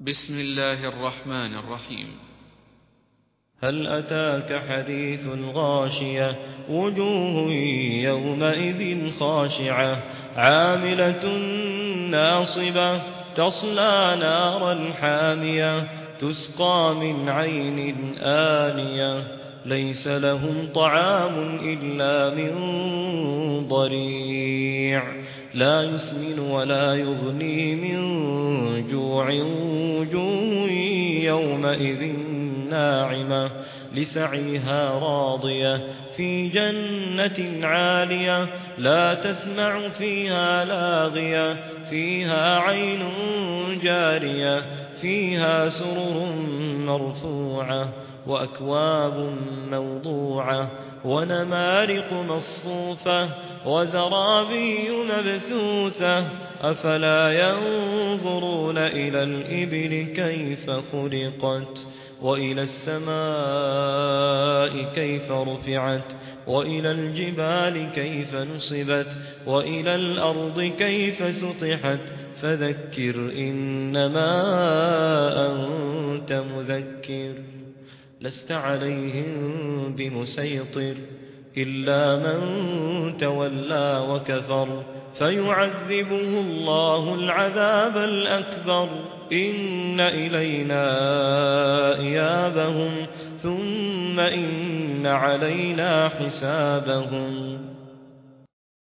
بسم الله الرحمن الرحيم. هل أتاك حديث الغاشية وجوه يومئذ خاشعة عاملة ناصبة تصلى نارا حامية تسقى من عين آنية ليس لهم طعام إلا من ضريع لا يسمن ولا يغني من جوع وجوه يومئذ ناعمة لسعيها راضية في جنة عالية لا تسمع فيها لاغية فيها عين جارية فيها سرر مرفوعة وأكواب موضوعة ونمارق مصفوفة وزرابي مبثوثة أفلا ينظرون إلى الإبل كيف خلقت وإلى السماء كيف رفعت وإلى الجبال كيف نصبت وإلى الأرض كيف سطحت فذكر إنما أنت مذكر لست عليهم بمسيطر إلا من تولى وكفر فيعذبه الله العذاب الأكبر إن إلينا إيابهم ثم إن علينا حسابهم